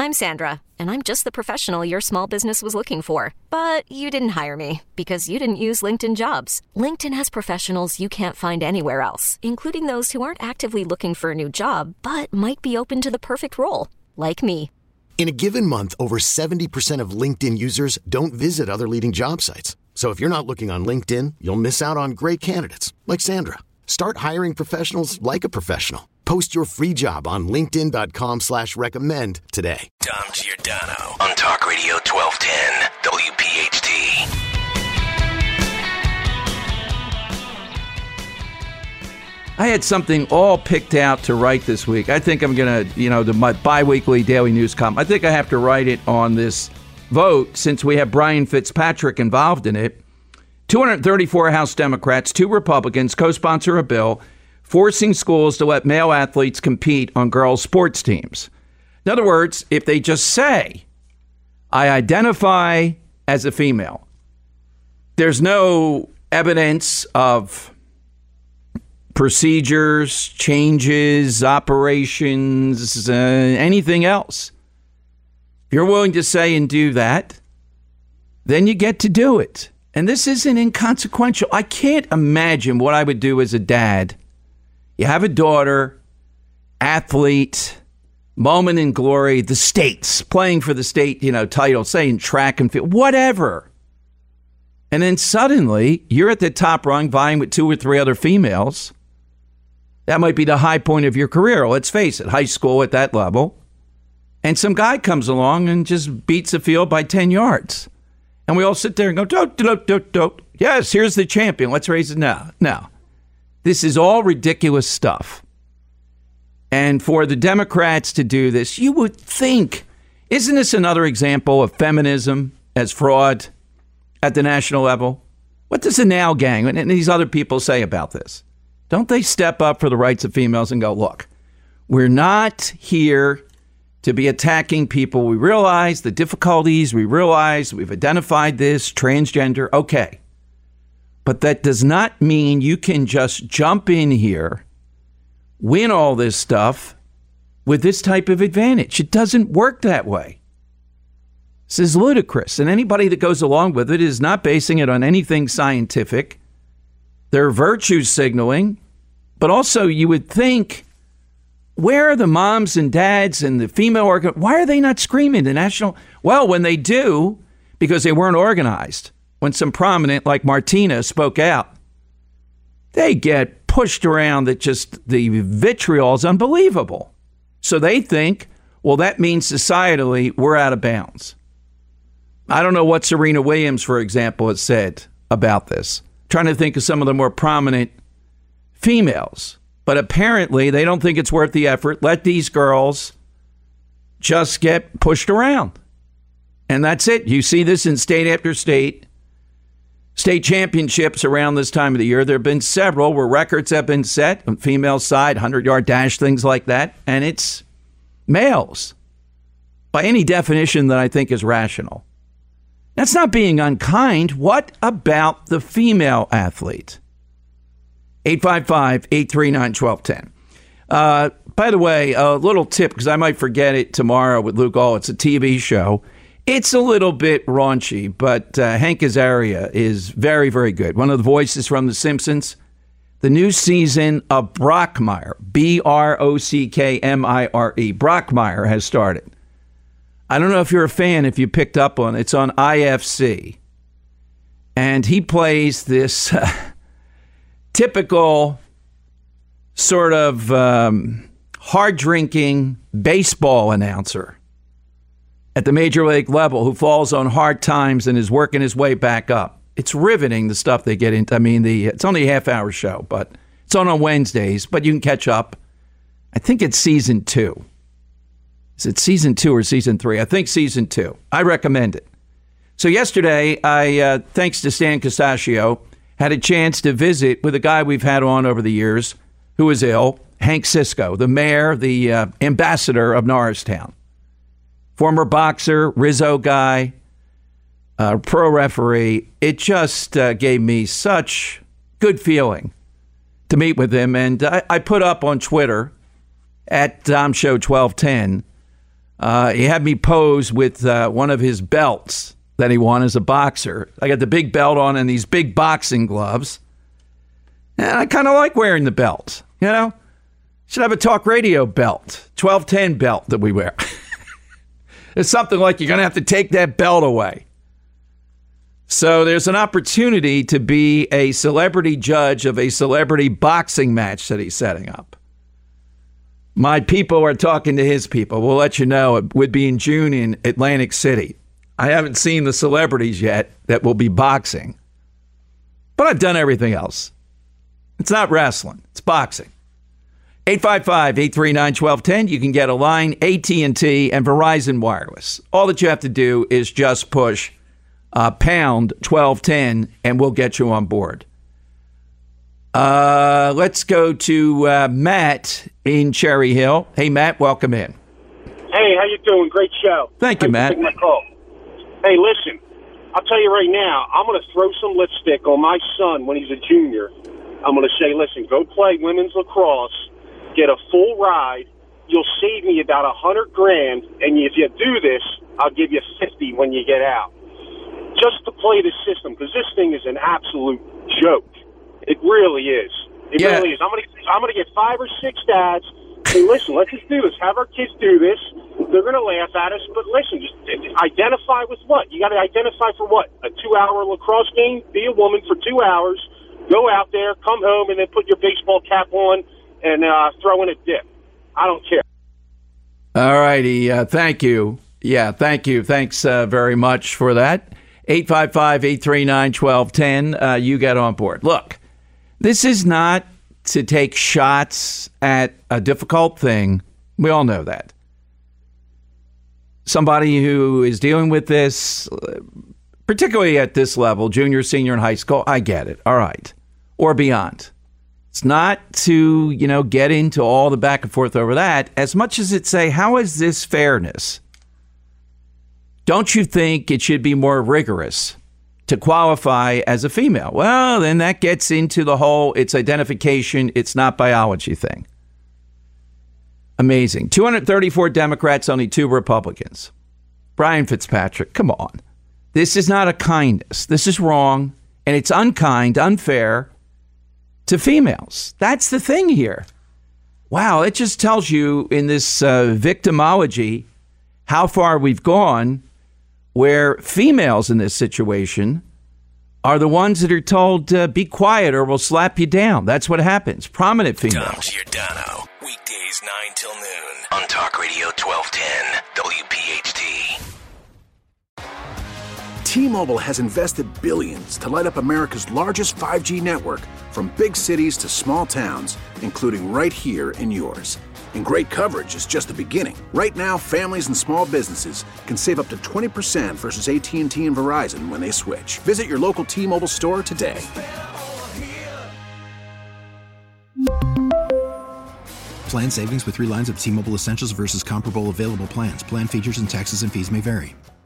I'm Sandra, and I'm just the professional your small business was looking for. But you didn't hire me because you didn't use LinkedIn Jobs. LinkedIn has professionals you can't find anywhere else, including those who aren't actively looking for a new job, but might be open to the perfect role, like me. In a given month, over 70% of LinkedIn users don't visit other leading job sites. So if you're not looking on LinkedIn, you'll miss out on great candidates like Sandra. Start hiring professionals like a professional. Post your free job on linkedin.com/recommend today. Dom Giordano on Talk Radio 1210 WPHT. I had something all picked out to write this week. I think I'm going to, my bi-weekly daily news column. I think I have to write it on this vote since we have Brian Fitzpatrick involved in it. 234 House Democrats, 2 Republicans co-sponsor a bill forcing schools to let male athletes compete on girls' sports teams. In other words, if they just say, I identify as a female, there's no evidence of procedures, changes, operations, anything else. If you're willing to say and do that, then you get to do it. And this isn't inconsequential. I can't imagine what I would do as a dad. You have a daughter, athlete, moment in glory, the states, playing for the state, title, say in track and field, whatever. And then suddenly you're at the top rung vying with 2 or 3 other females. That might be the high point of your career. Let's face it, high school at that level. And some guy comes along and just beats the field by 10 yards. And we all sit there and go, don't. Yes, here's the champion. Let's raise it now. Now, this is all ridiculous stuff. And for the Democrats to do this, you would think, isn't this another example of feminism as fraud at the national level? What does the Now Gang and these other people say about this? Don't they step up for the rights of females and go, look, we're not here to be attacking people. We realize the difficulties. We realize we've identified this, transgender. Okay. But that does not mean you can just jump in here, win all this stuff with this type of advantage. It doesn't work that way. This is ludicrous. And anybody that goes along with it is not basing it on anything scientific. They're virtue signaling. But also you would think, where are the moms and dads and the female why are they not screaming? The national, well, when they do, because they weren't organized, when some prominent like Martina spoke out, they get pushed around that just the vitriol is unbelievable. So they think, well, that means societally we're out of bounds. I don't know what Serena Williams, for example, has said about this. Trying to think of some of the more prominent females. But apparently they don't think it's worth the effort. Let these girls just get pushed around. And that's it. You see this in state after state. State championships around this time of the year. There have been several where records have been set on female side, 100-yard dash, things like that. And it's males by any definition that I think is rational. That's not being unkind. What about the female athlete? 855-839-1210. By the way, a little tip, because I might forget it tomorrow with Luke All. It's a TV show. It's a little bit raunchy, but Hank Azaria is very, very good. One of the voices from The Simpsons. The new season of Brockmire, Brockmire, Brockmire has started. I don't know if you're a fan, if you picked up on it. It's on IFC. And he plays this typical sort of hard-drinking baseball announcer at the major league level who falls on hard times and is working his way back up. It's riveting, the stuff they get into. I mean, it's only a half-hour show, but it's on Wednesdays, but you can catch up. I think it's season 2. Is it season 2 or season 3? I think season 2. I recommend it. So yesterday, I, thanks to Stan Costaccio, had a chance to visit with a guy we've had on over the years who is ill, Hank Cisco, the mayor, the ambassador of Norristown. Former boxer, Rizzo guy, pro referee. It just gave me such good feeling to meet with him. And I put up on Twitter at Dom Show 1210 He had me pose with one of his belts that he won as a boxer. I got the big belt on and these big boxing gloves. And I kind of like wearing the belt, you know? Should have a talk radio belt, 1210 belt that we wear. It's something like you're going to have to take that belt away. So there's an opportunity to be a celebrity judge of a celebrity boxing match that he's setting up. My people are talking to his people. We'll let you know. It would be in June in Atlantic City. I haven't seen the celebrities yet that will be boxing. But I've done everything else. It's not wrestling. It's boxing. 855-839-1210. You can get a line, AT&T, and Verizon Wireless. All that you have to do is just push pound 1210, and we'll get you on board. Let's go to Matt in Cherry Hill. Hey, Matt, welcome in. Hey, how you doing? Great show. Thank you, Matt. Thanks for taking my call. Hey, listen, I'll tell you right now, I'm going to throw some lipstick on my son when he's a junior. I'm going to say, listen, go play women's lacrosse, get a full ride. You'll save me about $100,000, and if you do this, I'll give you $50 when you get out. Just to play the system, because this thing is an absolute joke. It really is. It really is. I'm gonna get 5 or 6 dads. Hey, listen, let's just do this. Have our kids do this. They're gonna laugh at us, but listen, just identify with what? You got to identify for what? A 2-hour lacrosse game? Be a woman for 2 hours. Go out there, come home, and then put your baseball cap on and throw in a dip. I don't care. All righty. Thank you. Yeah, thank you. Thanks very much for that. 855-839-1210. You get on board. Look, this is not to take shots at a difficult thing. We all know that. Somebody who is dealing with this, particularly at this level, junior, senior in high school, I get it. All right. Or beyond. It's not to, get into all the back and forth over that, as much as it's say, how is this fairness? Don't you think it should be more rigorous to qualify as a female? Well, then that gets into the whole it's identification, it's not biology thing. Amazing. 234 Democrats, only 2 Republicans. Brian Fitzpatrick, come on. This is not a kindness. This is wrong, and it's unkind, unfair to females. That's the thing here. Wow, it just tells you in this victimology how far we've gone, where females in this situation are the ones that are told, be quiet or we'll slap you down. That's what happens. Prominent females. Tom Giordano, weekdays 9 till noon on Talk Radio 1210, WPHT. T-Mobile has invested billions to light up America's largest 5G network, from big cities to small towns, including right here in yours. And great coverage is just the beginning. Right now, families and small businesses can save up to 20% versus AT&T and Verizon when they switch. Visit your local T-Mobile store today. Plan savings with 3 lines of T-Mobile Essentials versus comparable available plans. Plan features and taxes and fees may vary.